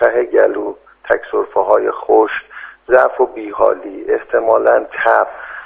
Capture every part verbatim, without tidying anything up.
ته گلو، تک‌سرفه‌های خشک، ضعف و بیحالی، احتمالاً تب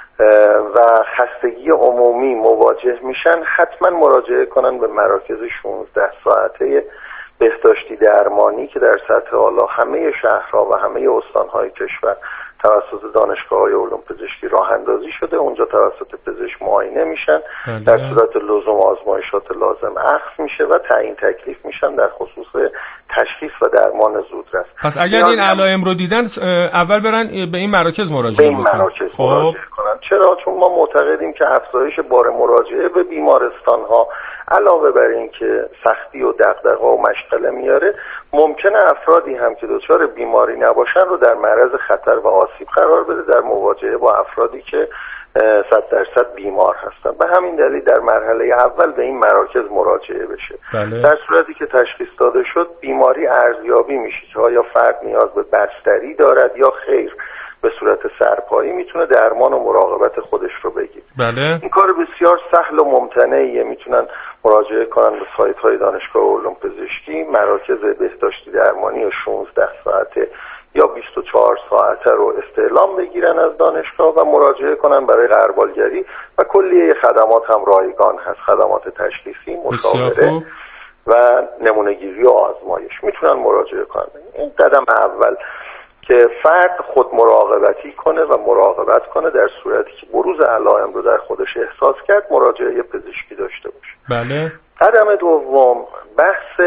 و خستگی عمومی مواجه میشن، حتما مراجعه کنن به مراکز شانزده ساعته بهداشتی درمانی که در سطح اعلی همه شهرها و همه استانهای کشور توسط دانشگاه‌های علوم پزشکی راه اندازی شده. اونجا توسط پزشک معاینه میشن، بله. در صورت لزوم آزمایشات لازم اخذ میشه و تعیین تکلیف میشن در خصوص تشخیص و درمان زودرس. پس اگر این علائم رو دیدن اول برن به این مراکز مراجعه کنن. به این مراکز خب. مراجعه کنن. چرا؟ چون ما معتقدیم که افزایش بار مراجعه به بیمارستان‌ها علاوه بر این که سختی و دغدغه و مشغله میاره، ممکنه افرادی هم که دچار بیماری نباشن رو در معرض خطر و آسیب قرار بده در مواجهه با افرادی که صد درصد بیمار هستن. به همین دلیل در مرحله اول به این مراکز مراجعه بشه. بله. در صورتی که تشخیص داده شد بیماری ارزیابی میشه که آیا فرد نیاز به بستری دارد یا خیر، به صورت سرپایی میتونه درمان و مراقبت خودش رو بگیره. بله. این کار بسیار سهل و ممتنعیه. میتونن مراجعه کنن به سایت های دانشگاه علوم پزشکی، مراکز بهداشتی درمانی شانزده ساعته یا بیست و چهار ساعته رو استعلام بگیرن از دانشگاه و مراجعه کنن برای غربالگری و کلیه خدمات هم رایگان هست، خدمات تشخیصی، مشاوره و نمونه‌گیری و آزمایش میتونن مراجعه کنن. این قدم اول که فرد خود مراقبتی کنه و مراقبت کنه، در صورتی که بروز علائم رو در خودش احساس کرد مراجعه پزشکی داشته باشه. بله. قدم دوم بحث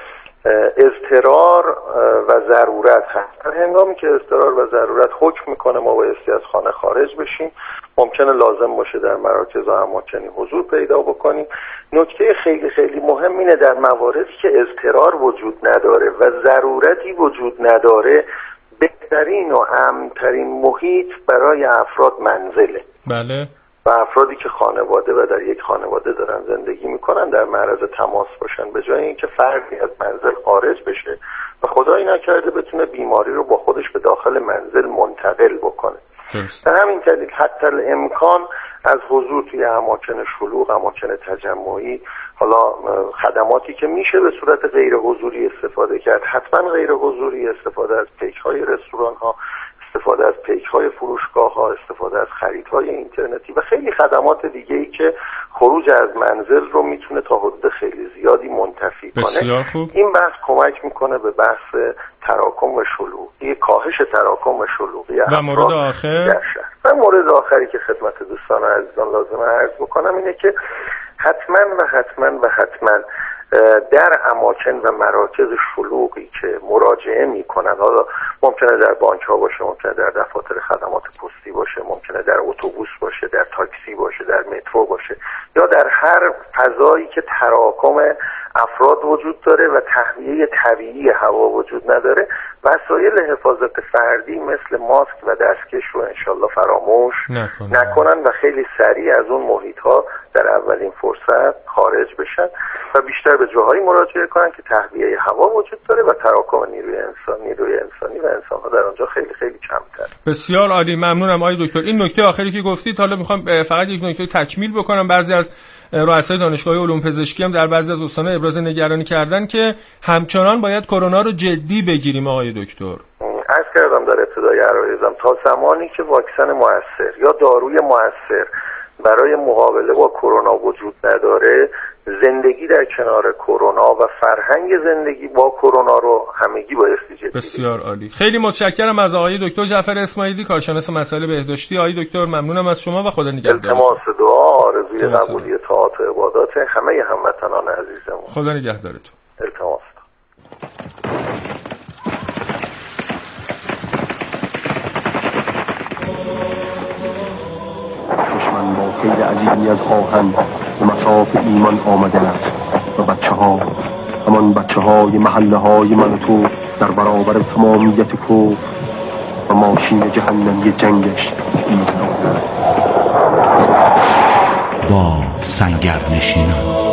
اضطرار و ضرورت هست. در هنگامی که اضطرار و ضرورت حکم میکنه ما بایستی از خانه خارج بشیم، ممکنه لازم باشه در مراکز و اماکنی حضور پیدا بکنیم. نکته خیلی خیلی مهم اینه در مواردی که اضطرار وجود نداره و ضرورتی وجود نداره، بهترین و امن‌ترین محیط برای افراد منزله. بله. و افرادی که خانواده و در یک خانواده دارن زندگی میکنن در معرض تماس باشن، به جای اینکه فردی از منزل خارج بشه و خدایی نکرده بتونه بیماری رو با خودش به داخل منزل منتقل بکنه. در همین دلیل حتی الامکان از حضور توی اماکن شلوغ، اماکن تجمعی، حالا خدماتی که میشه به صورت غیر حضوری استفاده کرد، حتما غیر حضوری استفاده از پیک‌های رستوران ها، استفاده از پیک‌های فروشگاه ها، استفاده از خریدهای اینترنتی و خیلی خدمات دیگه‌ای که خروج از منزل رو میتونه تا حد خیلی زیادی منتفی کنه. این بحث کمک میکنه به بحث تراکم و شلوغی، کاهش تراکم و شلوغی و مورد آخر و مورد آخری که خدمت دوستان عزیزان لازمه عرض بکنم اینه که حتما و حتما و حتما در اماکن و مراکز شلوغی که مراجعه میکنن، حالا ممکنه در بانک ها باشه، ممکنه در دفاتر خدمات پستی باشه، ممکنه در اتوبوس باشه، در تاکسی باشه، در مترو باشه، یا در هر فضایی که تراکم افراد وجود داره و تهویه طبیعی هوا وجود نداره، وسایل حفاظت فردی مثل ماسک و دستکش رو انشالله فراموش نکنن, نکنن و خیلی سریع از اون محیط ها در اولین فرصت خارج بشن و بیشتر به جاهایی مراجعه کنن که تهویه هوا وجود داره و تراکم نیروی انسانی نیروی انسانی و انسان ها در آنجا خیلی خیلی کمتر. بسیار عالی، ممنونم آقای دکتر. این نکته آخری که گفتید، حالا میخوام فقط یک نکته تکمیل بکنم. بعضی از رؤسای دانشگاه علوم پزشکی هم در بعضی از استان‌ها ابراز نگرانی کردن که همچنان باید کرونا رو جدی بگیریم. آقای دکتر عرض کردم در ابتدای عرایزم تا زمانی که واکسن مؤثر یا داروی مؤثر برای مقابله با کرونا وجود نداره، زندگی در کنار کرونا و فرهنگ زندگی با کرونا رو همگی بایستی جدی. بسیار عالی، خیلی متشکرم از آقای دکتر جعفر اسماعیلی، کارشناس مسائل بهداشتی. آقای دکتر ممنونم از شما و خدا نگهدار. التماس دعا، آرزوی قبولی طاعات و عبادات همه هموطنان عزیزمون. خدا نگهدارتون. التماس. دشمن با کید عظیمی از آهن به مصاف ایمان آمده است و بچه ها، همان بچه های محله های من و تو در برابر تمامیت کفر و ماشین جهنمی جنگش ایستادند. با سنگرنشینان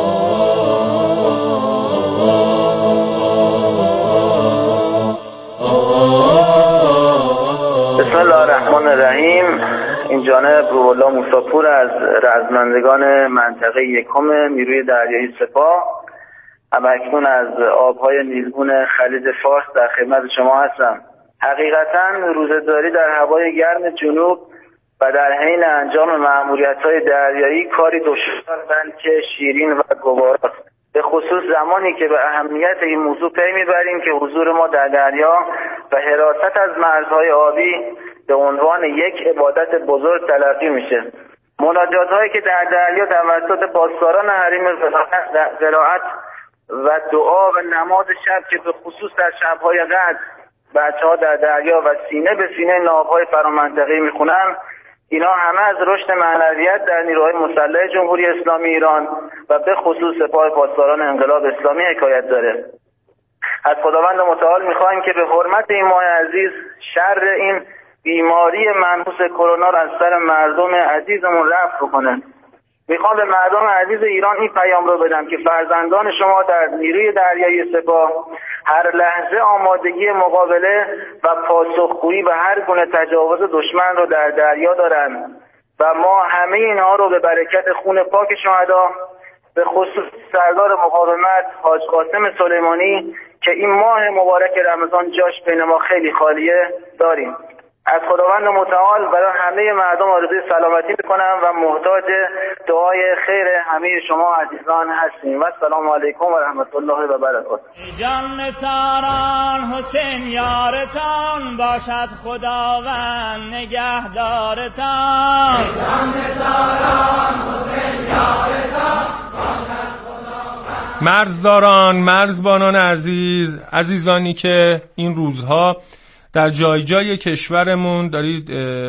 بسم الله الرحمن الرحیم. این جانب روح‌الله موسی‌پور از رزمندگان منطقه یکم نیروی دریایی سپاه همکنون از آبهای نیلگون خلیج فارس در خدمت شما هستم. حقیقتاً روزه‌داری در هوای گرم جنوب و در حین انجام مأموریت‌های دریایی کاری دشوار بلکه شیرین و گوارا، به خصوص زمانی که به اهمیت این موضوع پی می‌بریم که حضور ما در دریا و حراست از مرزهای آبی به عنوان یک عبادت بزرگ تلقی میشه. مناجات‌هایی که در دریا توسط پاسداران حریم زراعت و دعا و نماز شب که به خصوص در شب‌های قدر بچه‌ها در دریا و سینه به سینه ناوهای فرامنطقه‌ای میخونن، اینا همه از رشد معنویت در نیروهای مسلح جمهوری اسلامی ایران و به خصوص سپاه پاسداران انقلاب اسلامی حکایت داره. از خداوند متعال میخوایم که به حرمت این ماه عزیز شر این بیماری منحوس کرونا را از سر مردم عزیزمون رفع بکنه. میخوام به مردم عزیز ایران این پیام رو بدم که فرزندان شما در نیروی دریایی سپاه هر لحظه آمادگی مقابله و پاسخگویی به هر گونه تجاوز دشمن رو در دریا دارن و ما همه اینها رو به برکت خون پاک شهدا، به خصوص سردار مقاومت حاج قاسم سلیمانی که این ماه مبارک رمضان جاش بین ما خیلی خالیه داریم. از خداوند متعال برای همه مردم آرزوی سلامتی میکنم و محتاج دعای خیر همه شما عزیزان هستیم. و السلام علیکم و رحمت الله و برکاته. جان نثاران حسین یارتان باشد خداوند نگهدارتان. جان نثاران حسین یارتان باشد خداوند. مرزداران، مرزبانان عزیز، عزیزانی که این روزها در جای جای کشورمون دارید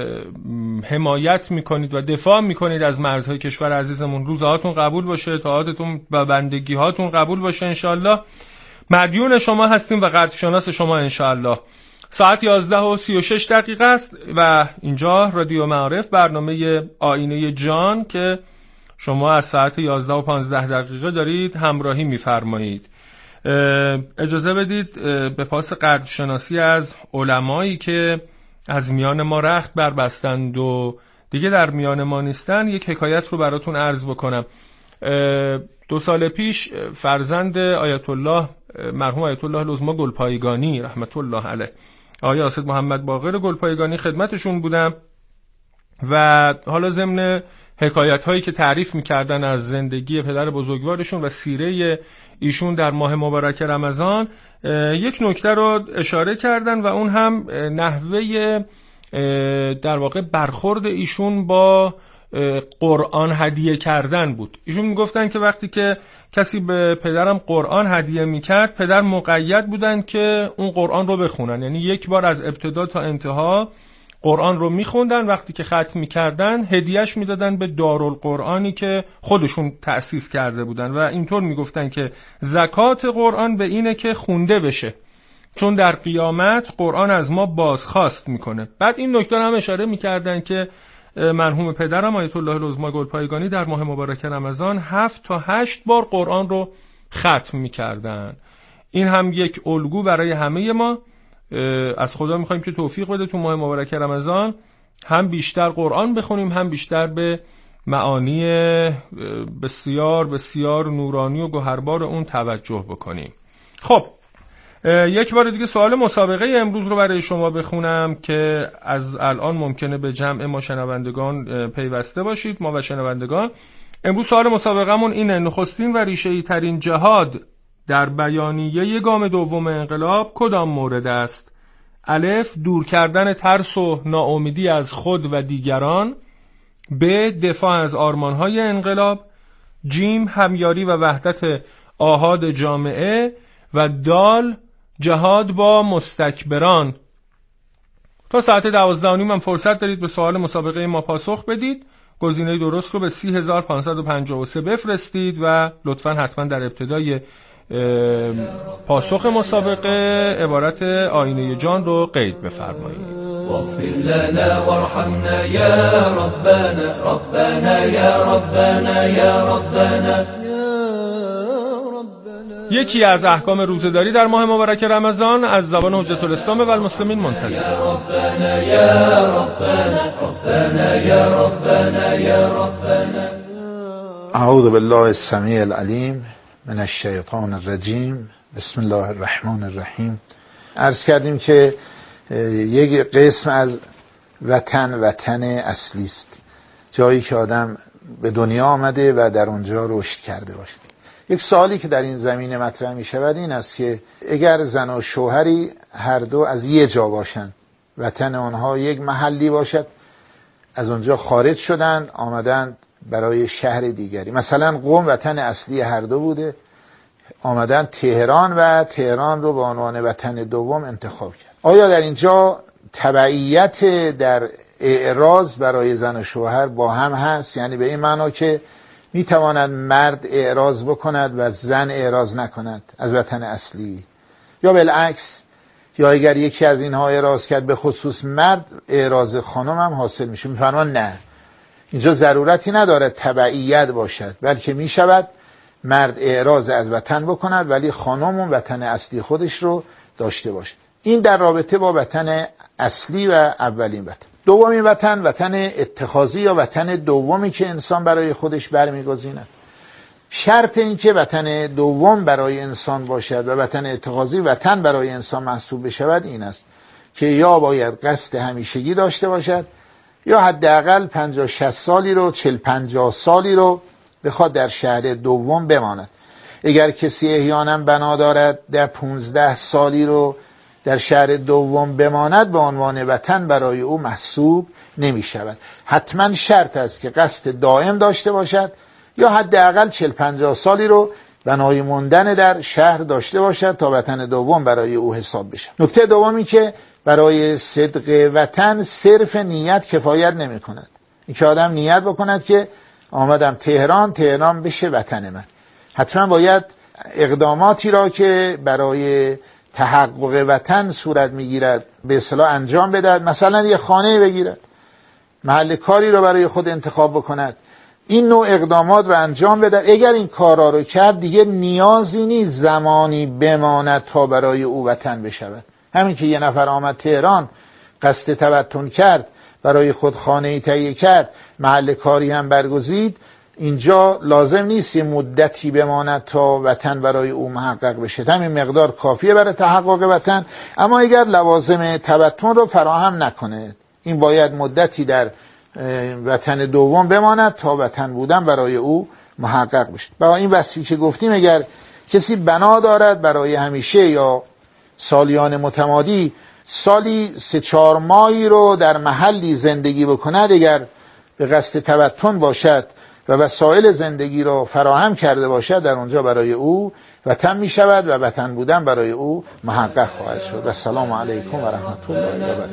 حمایت میکنید و دفاع میکنید از مرزهای کشور عزیزمون، روزهاتون قبول باشه، طاعاتتون و بندگیهاتون قبول باشه انشالله. مدیون شما هستیم و قدرشناس شما انشالله. ساعت یازده و سی و شش دقیقه است و اینجا رادیو معارف، برنامه آینه جان که شما از ساعت یازده و پانزده دقیقه دارید همراهی میفرمایید. اجازه بدید به پاس قدرشناسی از علمایی که از میان ما رخت بربستند و دیگه در میان ما نیستن یک حکایت رو براتون عرض بکنم. دو سال پیش فرزند آیت الله مرحوم آیت الله لزما گلپایگانی رحمت الله علیه، آقای اسد محمد باقر گلپایگانی خدمتشون بودم و حالا ضمن حکایت هایی که تعریف میکردن از زندگی پدر بزرگوارشون و سیره ایشون در ماه مبارک رمضان یک نکته رو اشاره کردن و اون هم نحوه در واقع برخورد ایشون با قرآن هدیه کردن بود. ایشون میگفتن که وقتی که کسی به پدرم قرآن هدیه میکرد، پدر مقید بودن که اون قرآن رو بخونن، یعنی یک بار از ابتدا تا انتها قرآن رو میخوندن، وقتی که ختم میکردن هدیهش میدادن به دارالقرآنی که خودشون تأسیس کرده بودن و اینطور میگفتن که زکات قرآن به اینه که خونده بشه، چون در قیامت قرآن از ما بازخواست میکنه. بعد این نکته هم اشاره میکردن که مرحوم پدرم آیت الله لزما گلپایگانی در ماه مبارک رمضان هفت تا هشت بار قرآن رو ختم میکردن. این هم یک الگو برای همه ما. از خدا میخوایم که توفیق بده تو ماه مبارک رمضان هم بیشتر قرآن بخونیم، هم بیشتر به معانی بسیار بسیار نورانی و گوهربار اون توجه بکنیم. خب یک بار دیگه سوال مسابقه امروز رو برای شما بخونم که از الان ممکنه به جمع ما شنوندگان پیوسته باشید. ما و شنوندگان امروز سوال مسابقه‌مون اینه: نخستین و ریشه‌ای ترین جهاد در بیانیه گام دوم انقلاب کدام مورد است؟ الف، دور کردن ترس و ناامیدی از خود و دیگران. ب، دفاع از آرمانهای انقلاب. جیم، همیاری و وحدت آحاد جامعه. و دال، جهاد با مستکبران. تا ساعت دوازده و نیم هم فرصت دارید به سوال مسابقه ما پاسخ بدید. گزینه درست رو به سی هزار و پانصد و پنجاه و سه بفرستید و لطفاً حتما در ابتدای پاسخ مسابقه عبارت آینه جان رو قید بفرمایید. واغفر لنا وارحمنا یا ربنا ربنا یا ربنا یا ربنا. یکی از احکام روزه‌داری در ماه مبارک رمضان از زبان حجت الاسلام و المسلمین منتظر. یا ربنا یا ربنا ربنا یا ربنا یا ربنا. اعوذ بالله السمیع العلیم من الشیطان الرجیم. بسم الله الرحمن الرحیم. عرض کردیم که یک قسم از وطن وطن اصلی است، جایی که آدم به دنیا آمده و در اونجا رشد کرده باشه. یک سوالی که در این زمینه مطرح می شود این است که اگر زن و شوهری هر دو از یه جا باشند، وطن آنها یک محلی باشد، از اونجا خارج شدند آمدند برای شهر دیگری، مثلا قم وطن اصلی هر دو بوده، آمدن تهران و تهران رو به عنوان وطن دوم انتخاب کرد. آیا در اینجا تبعیت در اعراض برای زن و شوهر با هم هست؟ یعنی به این معنا که میتواند مرد اعراض بکند و زن اعراض نکند از وطن اصلی، یا بالعکس، یا اگر یکی از اینها اعراض کرد به خصوص مرد اعراض خانم هم حاصل میشه؟ میفرمان نه، اینجا ضرورتی ندارد تبعیت باشد، بلکه میشود مرد اعراض از وطن بکند ولی خانم اون وطن اصلی خودش رو داشته باشه. این در رابطه با وطن اصلی و اولین وطن. دومین وطن وطن اتخاذی یا وطن دومی که انسان برای خودش برمیگزیند. شرط این که وطن دوم برای انسان باشد و وطن اتخاذی وطن برای انسان محسوب بشود این است که یا باید قصد همیشگی داشته باشد یا حداقل پنجاه شصت سالی رو چهل پنجاه سالی رو بخواد در شهر دوم بماند. اگر کسی احیانا بنا دارد در پونزده سالی رو در شهر دوم بماند به عنوان وطن برای او محسوب نمی شود. حتما شرط است که قصد دائم داشته باشد یا حداقل چهل پنجاه سالی رو بنای موندن در شهر داشته باشد تا وطن دوم برای او حساب بشه. نکته دومی که برای صدق وطن صرف نیت کفایت نمی کند. این که آدم نیت بکند که آمدم تهران، تهران بشه وطن من. حتما باید اقداماتی را که برای تحقق وطن صورت میگیرد به اصطلاح انجام بدهد. مثلا یه خانه بگیرد، محل کاری رو برای خود انتخاب بکند، این نوع اقدامات رو انجام بدهد. اگر این کارا رو کرد دیگه نیازی نیست زمانی بماند تا برای او وطن بشود. همین که یه نفر آمد تهران، قصد تبتون کرد، برای خود خانه‌ای تهیه کرد، محل کاری هم برگزید، اینجا لازم نیست یه مدتی بماند تا وطن برای او محقق بشه. همین مقدار کافیه برای تحقق وطن. اما اگر لوازم تبتون رو فراهم نکنه، این باید مدتی در وطن دوم بماند تا وطن بودن برای او محقق بشه. با این وصفی که گفتیم، اگر کسی بنا دارد برای همیشه یا سالیان متمادی سالی سه چهار ماهی رو در محلی زندگی بکند، اگر به قصد تبتون باشد و وسایل زندگی رو فراهم کرده باشد، در اونجا برای او وطن می شود و وطن بودن برای او محقق خواهد شد. و السلام علیکم و رحمت الله و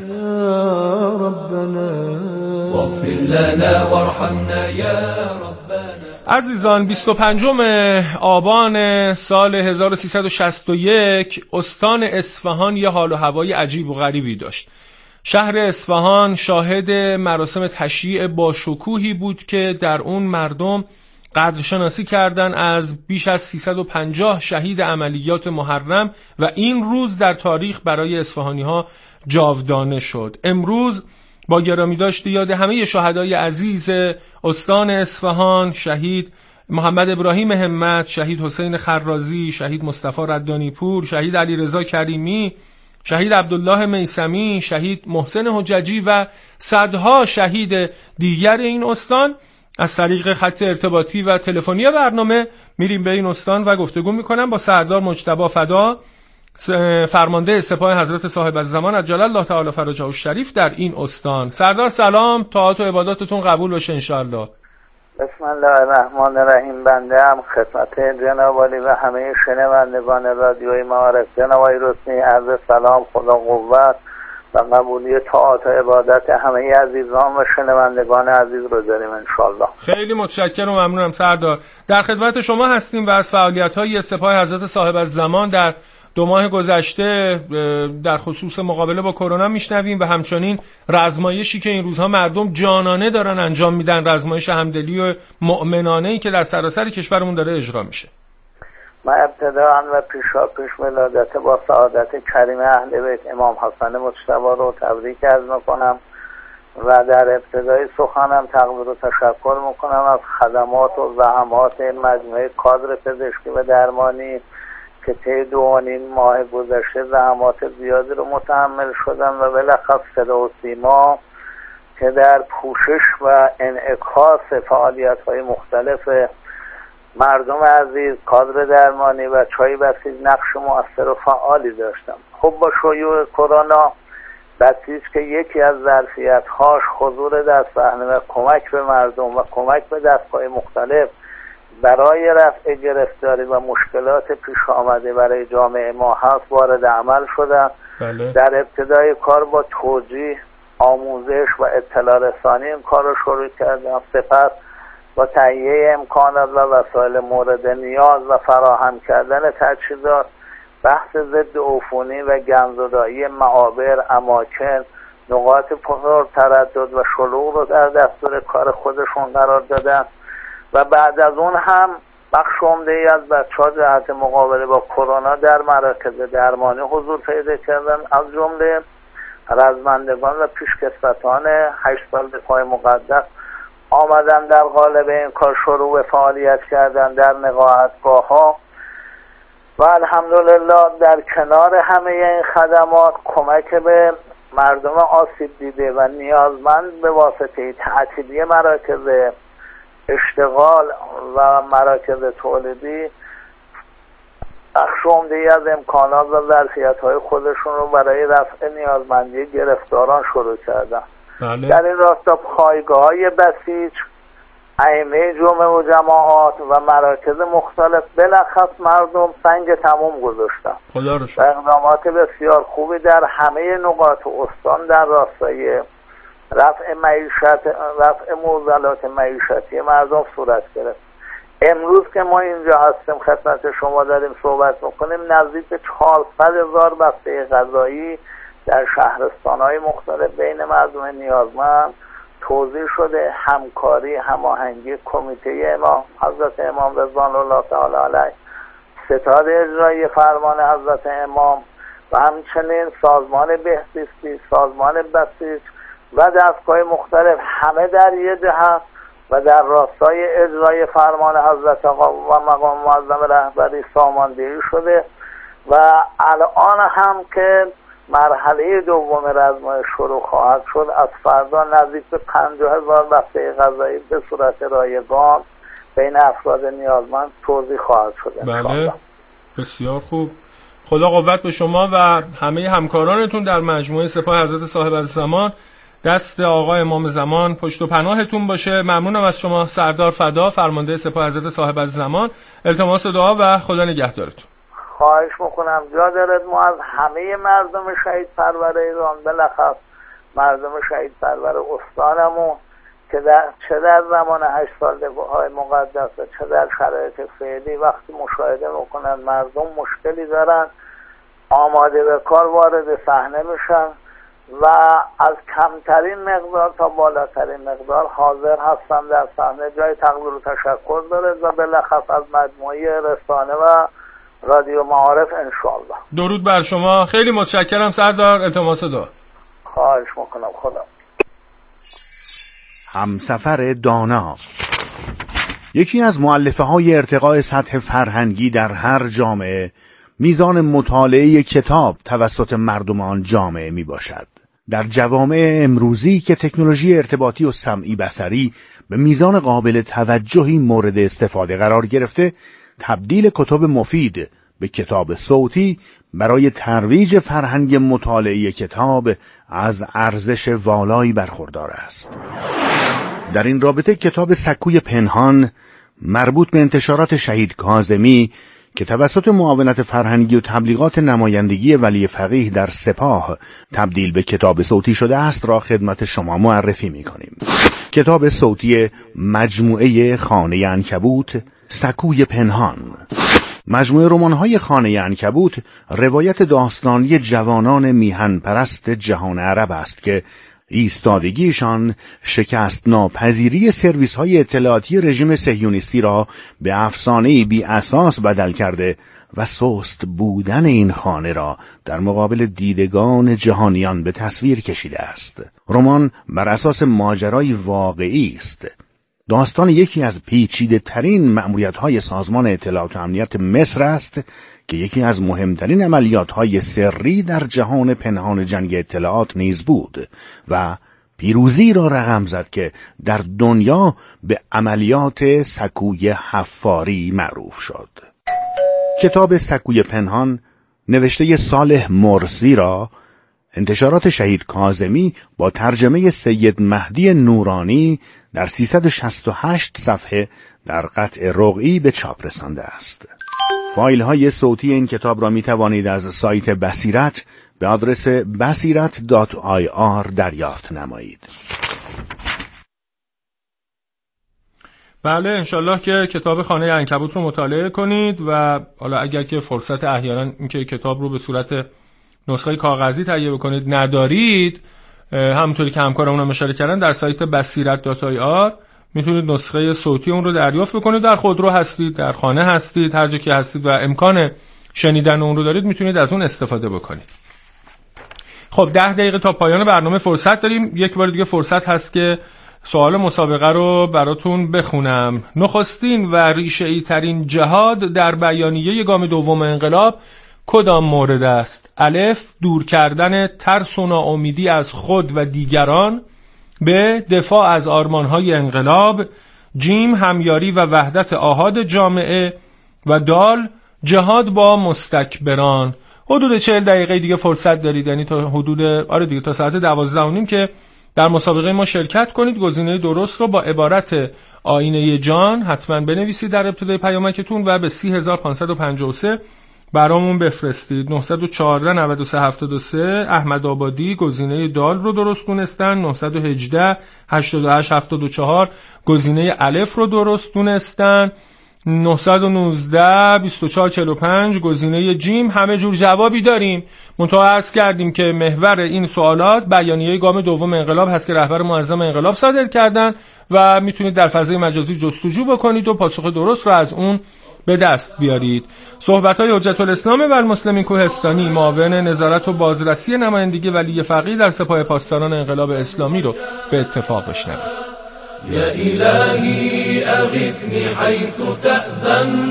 برکاته. عزیزان، بیست و پنجم آبان سال هزار و سیصد و شصت و یک استان اصفهان یه حال و هوای عجیب و غریبی داشت. شهر اصفهان شاهد مراسم تشییع با شکوهی بود که در اون مردم قدرشناسی کردن از بیش از سیصد و پنجاه شهید عملیات محرم و این روز در تاریخ برای اصفهانی ها جاودانه شد. امروز با گرامی داشت یاد همه شهدای عزیز استان اصفهان، شهید محمد ابراهیم همت، شهید حسین خرازی، شهید مصطفی ردانی پور، شهید علیرضا کریمی، شهید عبدالله میثمی، شهید محسن حججی و صدها شهید دیگر این استان. از طریق خط ارتباطی و تلفنی برنامه میریم به این استان و گفتگو میکنم با سردار مجتبی فدا، فرمانده سپاه حضرت صاحب الزمان عجل الله تعالی فرجه الشریف در این استان. سردار سلام، طاعات و عباداتتون قبول بشه انشاءالله. بسم الله الرحمن الرحیم. بنده هم خدمت جناب عالی و همه شنوندگان رادیوی معارف جناب آقای رسمی عرض سلام، خدا قوت و قبولی طاعات و عبادت همه عزیزان و شنوندگان عزیز رو داریم انشاءالله. خیلی متشکرم و ممنونم سردار. در خدمت شما هستیم و از فعالیت‌های سپاه حضرت صاحب الزمان در دو ماه گذشته در خصوص مقابله با کرونا میشنویم و همچنین رزمایشی که این روزها مردم جانانه دارن انجام میدن، رزمایش همدلی و مؤمنانه‌ای که در سراسر کشورمون داره اجرا میشه. من ابتداءً و پیشا پیش ولادت با سعادت کریم اهل بیت امام حسن مجتبی رو تبریک عرض میکنم و در ابتدای سخنم تقدیر و تشکر میکنم از خدمات و زحمات این مجموعه کادر پزشکی و درمانی که طی دو و نیم ماه گذشته زحمات زیادی رو متحمل شدن و بالاخص صدا و سیما که در پوشش و انعکاس فعالیت‌های مختلف مردم عزیز، کادر درمانی و چای بسیج نقش مؤثر و فعالی داشتم. خب با شیوع کرونا بسیج که یکی از ظرفیت‌هاش حضور در صحنه و کمک به مردم و کمک به دستگاه مختلف برای رفع گرفتاری و مشکلات پیش آمده برای جامعه ما هست وارد عمل شدن. بله. در ابتدای کار با توجیه، آموزش و اطلاع رسانی این کار رو شروع کردم. سپس با تهیه امکانات و وسایل مورد نیاز و فراهم کردن تجهیزات، بحث ضد عفونی و گندزدایی معابر، اماکن، نقاط پر تردد و شلوغ رو در دستور کار خودشون قرار دادن و بعد از اون هم بخش عمده‌ای از بچه‌ها جهت مقابله با کرونا در مراکز درمانی حضور پیدا کردن، از جمله رزمندگان و پیشکسوتان هشت سال دفاع مقدس آمدن در قالب این کار شروع به فعالیت کردن در نقاهتگاه‌ها و الحمدلله در کنار همه این خدمات کمک به مردم آسیب دیده و نیازمند به واسطه تعطیلی مراکز اشتغال و مراکز تولیدی بخش عمده‌ای از امکانات و ظرفیت‌های خودشون رو برای رفع نیازمندی گرفتاران شروع کردن. بله. در این راستا پایگاه‌های بسیج، ائمه جمعه و جماعات و مراکز مختلف بالاخص مردم سنگ تموم گذاشتن. خدا رو شکر. اقدامات بسیار خوبی در همه نقاط استان در راستای رفع معیشت رفع معضلات معیشتی مردم صورت گرفت. امروز که ما اینجا هستیم خدمت شما داریم صحبت میکنیم، نزدیک به چهارصد هزار بسته غذایی در شهرستان‌های مختلف بین مردم نیازمند توزیع شده. همکاری، هماهنگی کمیته امام حضرت امام رضوان الله تعالی علیه، ستاد اجرایی فرمان حضرت امام و همچنین سازمان بهزیستی، سازمان بسیج و دستگاه مختلف همه در یک جهت و در راستای اجرای فرمان حضرت آقا و مقام معظم رهبری ساماندهی شده و الان هم که مرحله دوم رزمایش شروع خواهد شد، از فردا نزدیک به پنجاه هزار بسته غذایی به صورت رایگان بین افراد نیازمند توزیع خواهد شد. بله، بسیار خوب. خدا قوت به شما و همه همکارانتون در مجموعه سپاه حضرت صاحب الزمان. دست آقا امام زمان پشت و پناهتون باشه. ممنونم از شما سردار فدا، فرمانده سپاه حضرت صاحب الزمان. التماس دعا و خدا نگهدارتون. خواهش میکنم. جا دارد ما از همه مردم شهید پرور ایران، بالاخص مردم شهید پرور استانمون که در چه در زمان هشت سال دفاع مقدس و چه در شرایط فعلی وقتی مشاهده میکنن مردم مشکلی دارن، آماده به کار وارد صحنه میشن و از کمترین مقدار تا بالاترین مقدار حاضر هستن در صحنه. جای تقدیر و تشکر داره و بالاخص از مجموعه رسانه و رادیو معارف انشاءالله. درود بر شما. خیلی متشکرم سردار. التماس دعا. خواهش میکنم. خدا. همسفر دانا یکی از مؤلفه های ارتقاء سطح فرهنگی در هر جامعه میزان مطالعه کتاب توسط مردم آن جامعه می باشد. در جوامع امروزی که تکنولوژی ارتباطی و سمعی بصری به میزان قابل توجهی مورد استفاده قرار گرفته، تبدیل کتب مفید به کتاب صوتی برای ترویج فرهنگ مطالعه کتاب از ارزش والایی برخوردار است. در این رابطه کتاب سکوی پنهان مربوط به انتشارات شهید کاظمی که توسط معاونت فرهنگی و تبلیغات نمایندگی ولی فقیه در سپاه تبدیل به کتاب صوتی شده است را خدمت شما معرفی می‌کنیم. کتاب صوتی مجموعه خانه عنکبوت، سکوی پنهان. مجموعه رمان‌های خانه عنکبوت روایت داستانی جوانان میهن پرست جهان عرب است که ایستادگیشان شکست ناپذیری سرویس‌های اطلاعاتی رژیم صهیونیستی را به افسانه‌ای بی اساس بدل کرده و سست بودن این خانه را در مقابل دیدگان جهانیان به تصویر کشیده است. رمان بر اساس ماجرای واقعی است. داستان یکی از پیچیده ترین مأموریت‌های سازمان اطلاعات و امنیت مصر است که یکی از مهمترین عملیات‌های سری در جهان پنهان جنگ اطلاعات نیز بود و پیروزی را رقم زد که در دنیا به عملیات سکوی حفاری معروف شد. کتاب سکوی پنهان نوشته صالح مرسی را انتشارات شهید کاظمی با ترجمه سید مهدی نورانی در سیصد و شصت و هشت صفحه در قطع رقعی به چاپ رسانده است. فایل های صوتی این کتاب را می توانید از سایت بصیرت به آدرس بصیرت دات آی آر دریافت نمایید. بله، انشالله که کتاب خانه عنکبوت رو مطالعه کنید و حالا اگر که فرصت احیانا اینکه کتاب رو به صورت نسخه کاغذی تهیه بکنید ندارید، همونطوری که همکارمون هم اشاره کردن در سایت بصیرت دات آی آر میتونید نسخه صوتی اون رو دریافت بکنید. در خودرو هستید، در خانه هستید، هر جا که هستید و امکان شنیدن اون رو دارید میتونید از اون استفاده بکنید. خب ده دقیقه تا پایان برنامه فرصت داریم. یک بار دیگه فرصت هست که سوال مسابقه رو براتون بخونم. نخستین و ریشه‌ای ترین جهاد در بیانیه گام دوم انقلاب کدام مورد است؟ الف، دور کردن ترس و ناامیدی از خود و دیگران. ب، دفاع از آرمانهای انقلاب. جیم، همیاری و وحدت آحاد جامعه. و دال، جهاد با مستکبران. حدود چهل دقیقه دیگه فرصت دارید، یعنی تا حدود آره دیگه تا ساعت دوازده و نیم که در مسابقه ما شرکت کنید. گزینه درست رو با عبارت آینه جان حتما بنویسید در ابتدای پیامکتون و به سی هزار و پانصد و پنجاه و سه برامون بفرستید. نه یک چهار نه سه هفت سه احمد آبادی گزینه دال رو درست دونستن. نه یک هشت هشت هشت هفت چهار گزینه الف رو درست دونستن. نه یک نه بیست و چهار چهل و پنج گزینه جیم. همه جور جوابی داریم. منتها عرض کردیم که محور این سوالات بیانیه گام دوم انقلاب هست که رهبر معظم انقلاب صادر کردن و میتونید در فضای مجازی جستجو بکنید و پاسخ درست رو از اون به دست بیارید. صحبت‌های حجت الاسلام و المسلمین کوهستانی معاون نظارت و بازرسی نمایندگی ولی فقیه در سپاه پاسداران انقلاب اسلامی رو به اتفاق بشنوید. يا إلهي أغثني حيث تأذن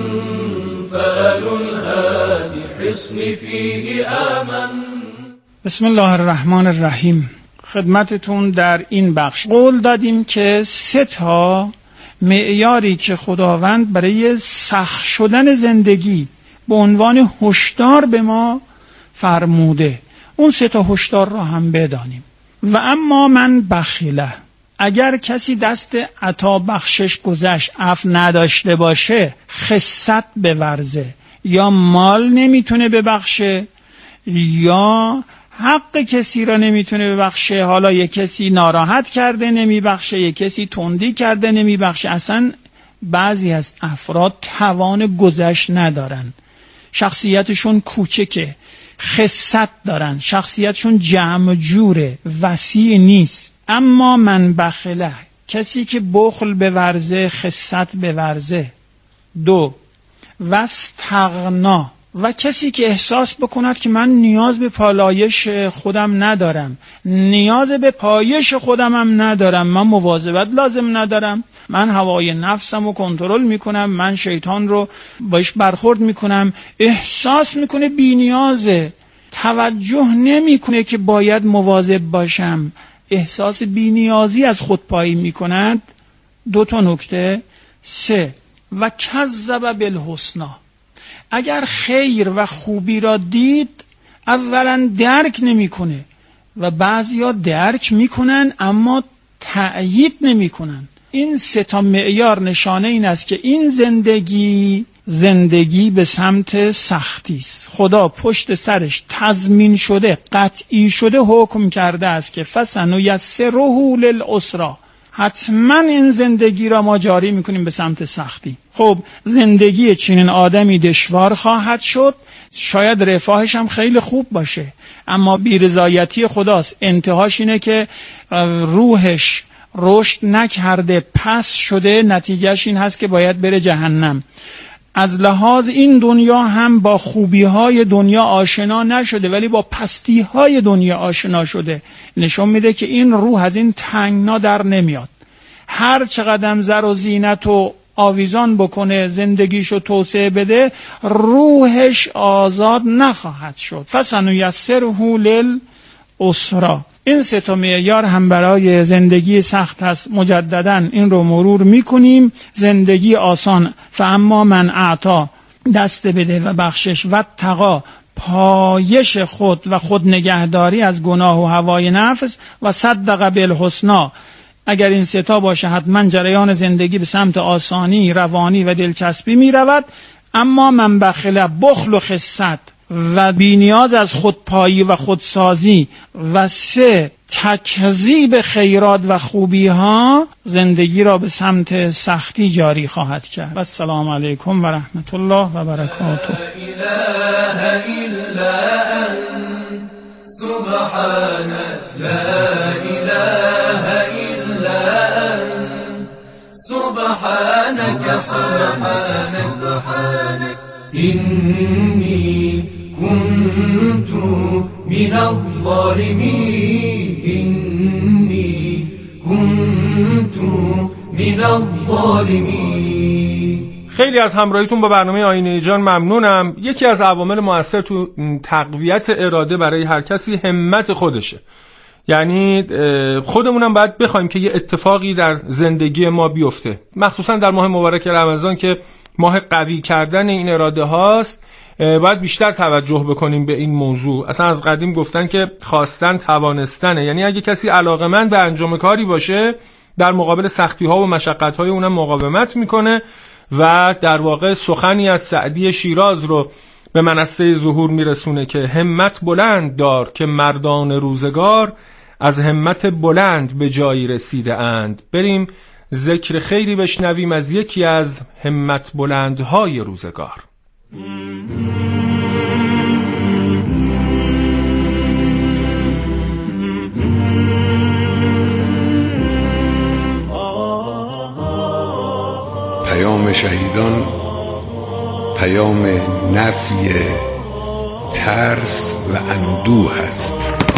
فآل الهادي حصني فيه آمن. بسم الله الرحمن الرحیم. خدمتتون در این بخش قول دادیم که سه تا معیاری که خداوند برای سخت شدن زندگی به عنوان هشدار به ما فرموده، اون سه تا هشدار را هم بدانیم. و اما من بخیله، اگر کسی دست عطا بخشش گذشت عفو نداشته باشه، خست بورزه، یا مال نمیتونه ببخشه یا حق کسی را نمیتونه ببخشه. حالا یک کسی ناراحت کرده نمیبخشه، یک کسی تندی کرده نمیبخشه. اصلا بعضی از افراد توان گذشت ندارن، شخصیتشون کوچکه، خست دارن، شخصیتشون جمع جوره، وسیع نیست. اما من بخله، کسی که بخل بورزه، خست بورزه. دو، واستغنا، و کسی که احساس بکند که من نیاز به پالایش خودم ندارم، نیاز به پایش خودم هم ندارم، من مواظبت لازم ندارم، من هوای نفسم رو کنترل میکنم، من شیطان رو باش برخورد میکنم، احساس میکنه بی نیازه، توجه نمیکنه که باید مواظب باشم، احساس بی نیازی از خودپایی میکنند. دو تا نکته. سه، و کذب بالحسنا، اگر خیر و خوبی را دید اولا درک نمیکنه و بعضیا درک میکنن اما تأیید نمیکنن. این سه تا معیار نشانه این است که این زندگی زندگی به سمت سختی است. خدا پشت سرش تضمین شده، قطعی شده حکم کرده است که فسنیسره للعسری، حتما این زندگی را ما جاری میکنیم به سمت سختی. خب زندگی چنین آدمی دشوار خواهد شد، شاید رفاهش هم خیلی خوب باشه، اما بی‌رضایتی خداست. انتهاش اینه که روحش رشد نکرده، پس شده، نتیجهش این هست که باید بره جهنم. از لحاظ این دنیا هم با خوبی‌های دنیا آشنا نشده ولی با پستی‌های دنیا آشنا شده. نشون میده که این روح از این تنگنا در نمیاد. هر چقدر زر و زینت و آویزان بکنه، زندگیشو توسعه بده، روحش آزاد نخواهد شد. فسنیسره للعسری. این سه تا معیار هم برای زندگی سخت است. مجددا این رو مرور میکنیم. زندگی آسان، فاما من اعطا، دست بده و بخشش، و تقا، پایش خود و خود نگهداری از گناه و هوای نفس، و صدق بالحسنا. اگر این سه تا باشه حتما جریان زندگی به سمت آسانی، روانی و دلچسبی می رود. اما من بخل، بخل و خست و بینیاز از خودپایی و خودسازی، و سه تکذیب خیرات و خوبی ها زندگی را به سمت سختی جاری خواهد کرد. السلام علیکم و رحمت الله و برکاته. لا اله الا انت سبحانك، لا اله الا انت سبحانك سبحانك سبحانك إني كنت من الظالمين، إني كنت من الظالمين. خیلی از همراهیتون با برنامه آینه جان ممنونم. یکی از عوامل مؤثر تو تقویت اراده برای هر کسی همت خودشه. یعنی خودمونم باید بخوایم که یه اتفاقی در زندگی ما بیفته، مخصوصا در ماه مبارک رمضان که ماه قوی کردن این اراده هاست. باید بیشتر توجه بکنیم به این موضوع. اصلا از قدیم گفتن که خواستن توانستنه، یعنی اگه کسی علاقه‌مند به انجام کاری باشه در مقابل سختی ها و مشقت های اونم مقاومت میکنه و در واقع سخنی از سعدی شیراز رو به منصه ظهور میرسونه که همت بلند دار که مردان روزگار از همت بلند به جایی رسیده اند. بریم ذکر خیری بشنویم از یکی از همت بلندهای روزگار. پیام شهیدان پیام نفی ترس و اندوه است.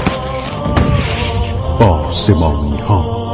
آسمانی ها.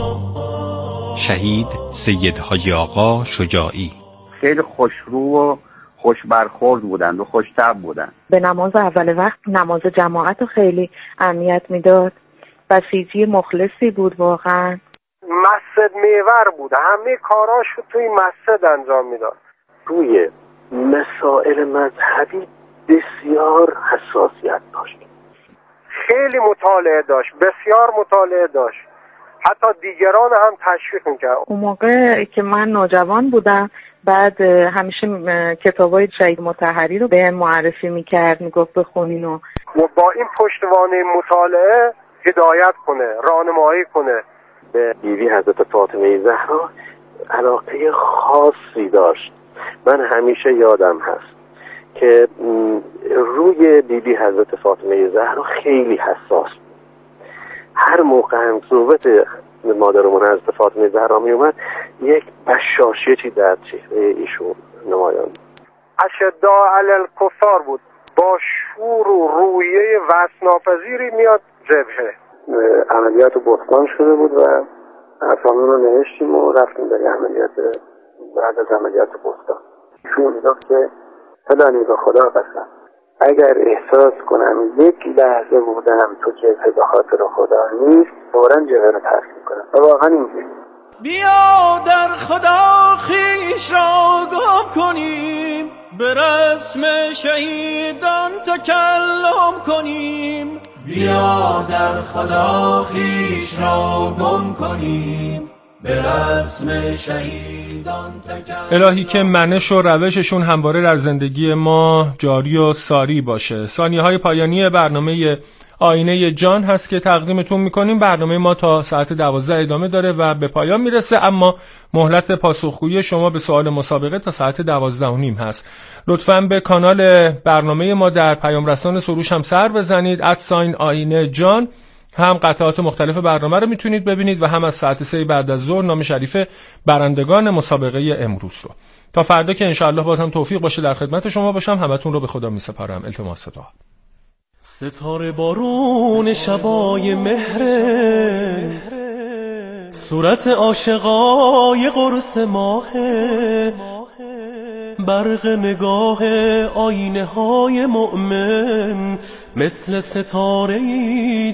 شهید سید حاجی آقا شجاعی خیلی خوشرو و خوش برخورد بودند و خوش طبع بودند. به نماز اول وقت، نماز جماعت رو خیلی اهمیت میداد. بسیجی مخلصی بود واقعا. مسجد میور بود، همه کاراش رو توی مسجد انجام میداد. روی مسائل مذهبی بسیار حساسیت داشت، خیلی مطالعه داشت، بسیار مطالعه داشت، حتی دیگران هم تشویق میکرد. اون موقع که من نوجوان بودم، بعد همیشه کتابای شهید مطهری رو به معرفی میکرد، میگفت بخونین و با این پشتوانه مطالعه هدایت کنه، راهنمایی کنه. به بیبی حضرت فاطمه زهرا علاقه خاصی داشت. من همیشه یادم هست که روی بیبی حضرت فاطمه زهرا خیلی حساس بود. هر موقع هم صحبت مادرمون حضرت فاطمه زهرا می اومد، یک بشاشیتی در چهره ایشون نمایان. اشداء علی الکفار بود، با شور و رویه وصف‌ناپذیری میاد جبهه. عملیات بستان شده بود و اسامی رو نوشتیم و رفتیم برای عملیات. بعد از عملیات بستان ایشون میگفت که فلانی به خدا قسم اگر احساس کنم یک لحظه بودم تو جبهه به خاطر خدا نیست، فوراً جبهه رو ترک میکنم. و واقعا اینجوری. بیا در خدا خویش را گم کنیم، به رسم شهیدان تکلم کنیم. بیا در خدا خویش را گم کنیم، به رسم شهیدان تکلم. الهی که منش و روششون همواره در زندگی ما جاری و ساری باشه. ثانیه های پایانی برنامه آینه جان هست که تقدیمتون میکنیم. برنامه ما تا ساعت دوازده ادامه داره و به پایان میرسه، اما مهلت پاسخگویی شما به سوال مسابقه تا ساعت دوازده و نیم هست. لطفاً به کانال برنامه ما در پیام رسان سروش هم سر بزنید. ادساین آینه جان هم قطعات مختلف برنامه رو میتونید ببینید و هم از ساعت سه بعد از ظهر نام شریف برندگان مسابقه امروز رو. تا فردا که انشاءالله بازم توفیق باشه در خدمت شما باشم. همتون رو به خدا میسپارم. التماس دعا. ستاره بارون شبای مهره، صورت عاشقای قرص ماهه، برق نگاه آینه های مؤمن مثل ستاره‌ای